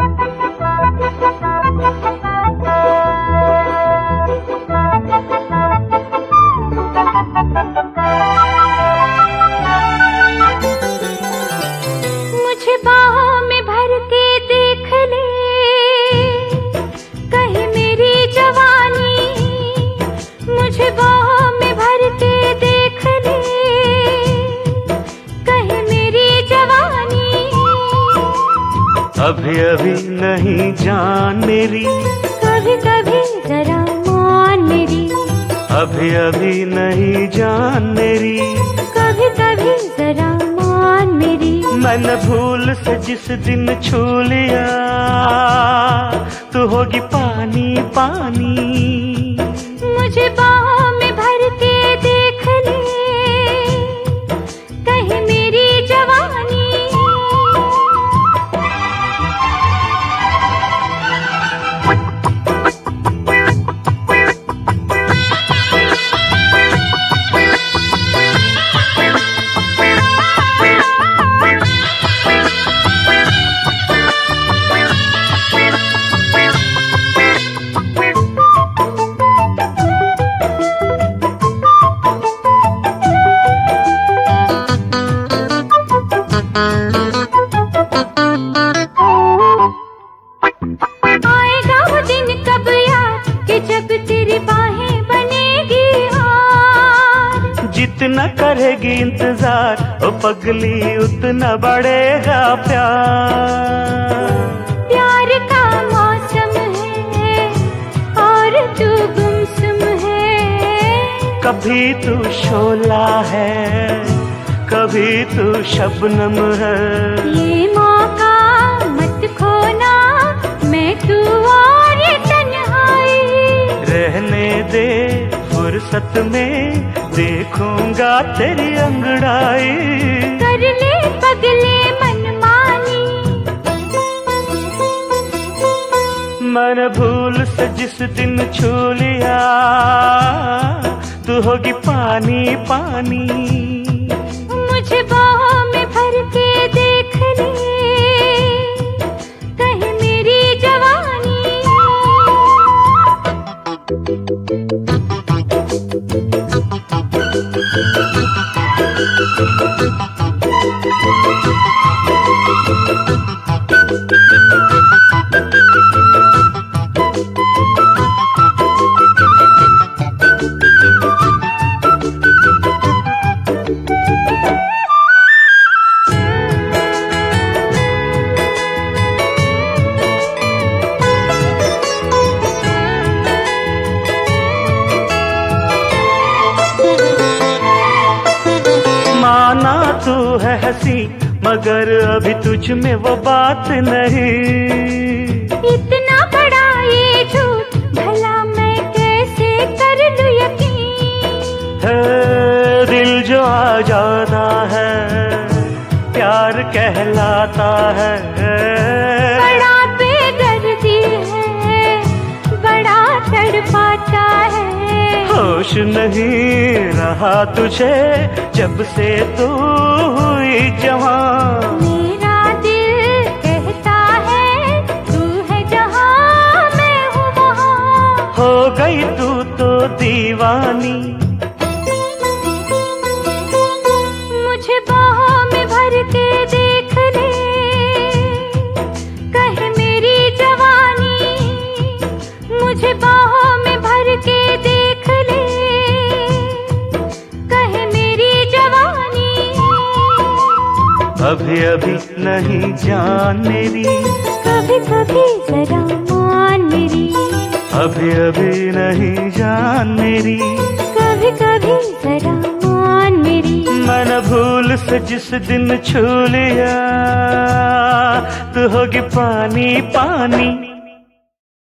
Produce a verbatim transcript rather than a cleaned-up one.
मुझे बाहों में भर के देख ले, कहीं मेरी जवानी। मुझे बाहों में भर के देख ले, कहीं मेरी जवानी। अभी अभी नहीं जान मेरी, कभी कभी जरा मान मेरी। अभी अभी नहीं जान मेरी, कभी कभी जरा मान मेरी। मैंने भूल से जिस दिन छू लिया, तू होगी पानी पानी। मुझे बाहों में भर के देख ले, कहीं मेरी जवानी। आएगा वो दिन कब यार कि जब तेरी बाहें बनेगी हार। जितना करेगी इंतजार ओ पगली, उतना बढ़ेगा प्यार। प्यार का मौसम है और तू गुमसुम है। कभी तू शोला है, कभी तू शबनम है। ये मौका मत खोना, मैं तू और ये तन्हाई। रहने दे फुर्सत में, देखूंगा तेरी अंगड़ाई। कर ले पगले मनमानी। मैंने भूल से जिस दिन छू लिया, तू होगी पानी पानी। मुझे बाहों में भर के देख ले, कहीं मेरी जवानी। माना तू है हंसी, मगर अभी तुझ में वो बात नहीं। इतना बड़ा ये झूठ, भला मैं कैसे कर लूं यकीन। है दिल जो आ जाता है, प्यार कहलाता है। बड़ा बेदर्दी है, बड़ा तड़पाता है। होश नहीं रहा तुझे जब से तू हुई जवां। मेरा दिल कहता है तू है जहां, मैं हूँ वहां। हो गई तू तो दीवानी। मुझे बाहों में भर के देख ले, कहीं मेरी जवानी। मुझे बाहों में भर के देख ले, कहीं मेरी जवानी। अभी अभी नहीं जान मेरी, कभी कभी जरा मान मेरी। अभी अभी नहीं जान मेरी, कभी कभी जरा मान मेरी। मैंने भूल से जिस दिन छू लिया, तू होगी पानी पानी।